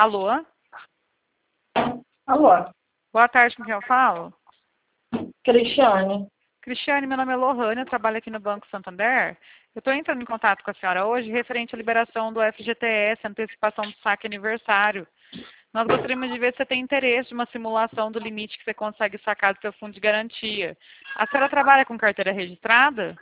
Alô? Alô, Boa tarde, com quem eu falo? Cristiane. Cristiane, meu nome é Lohane, eu trabalho aqui no Banco Santander. Eu estou entrando em contato com a senhora hoje referente à liberação do FGTS, antecipação do saque aniversário. Nós gostaríamos de ver se você tem interesse de uma simulação do limite que você consegue sacar do seu fundo de garantia. A senhora trabalha com carteira registrada?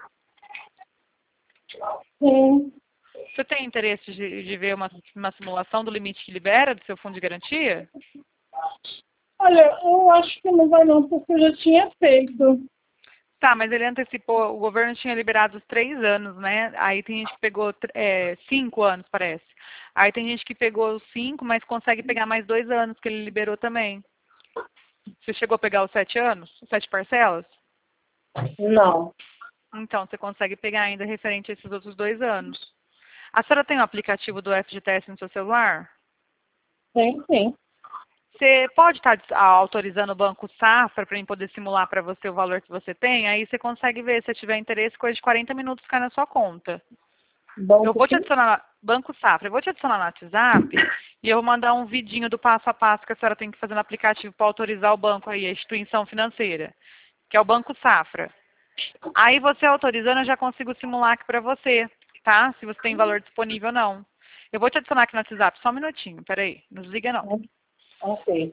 Sim. Você tem interesse de ver uma simulação do limite que libera do seu fundo de garantia? Olha, eu acho que não vai não, porque eu já tinha feito. Tá, mas ele antecipou, o governo tinha liberado os 3 anos, né? Aí tem gente que pegou 5 anos, parece. Aí tem gente que pegou os 5, mas consegue pegar mais 2 anos, que ele liberou também. Você chegou a pegar os 7 anos? 7 parcelas? Não. Então, você consegue pegar ainda referente a esses outros 2 anos. A senhora tem o aplicativo do FGTS no seu celular? Tem sim. Você pode estar autorizando o Banco Safra para poder simular para você o valor que você tem? Aí você consegue ver, se tiver interesse, coisa de 40 minutos cai na sua conta. Eu Banco vou te sim. adicionar, Banco Safra, eu vou te adicionar no WhatsApp e eu vou mandar um vidinho do passo a passo que a senhora tem que fazer no aplicativo para autorizar o banco aí, a instituição financeira, que é o Banco Safra. Aí você autorizando, eu já consigo simular aqui para você, tá? Se você tem valor disponível ou não. Eu vou te adicionar aqui no WhatsApp, só um minutinho, peraí, não desliga não. Ok.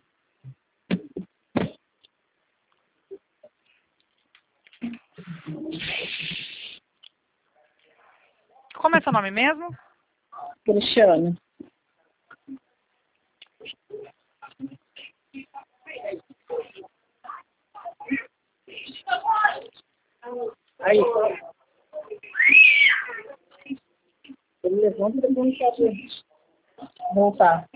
Como é seu nome mesmo? Cristiane. Aí. Ele levanta e depois não pode voltar.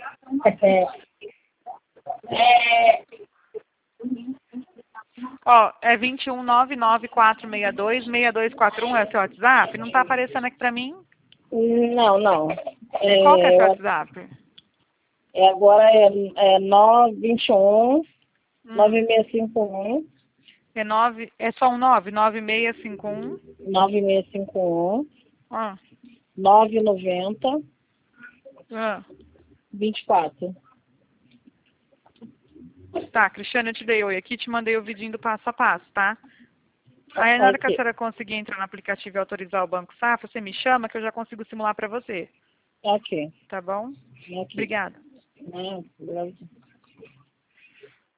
Ó, é 21994626241 é o seu WhatsApp? Não tá aparecendo aqui pra mim? Não, não. Qual que é seu É, WhatsApp? agora é 921 Hum, 9651 é só um 9651. 9651 Ah, 990 ah. 24. Tá, Cristiane, eu te dei oi aqui, te mandei o vidinho do passo a passo, tá? Aí na hora que a Ok. senhora conseguir entrar no aplicativo e autorizar o Banco Safra, você me chama que eu já consigo simular pra você, Ok. tá bom? Ok. Obrigada. Não,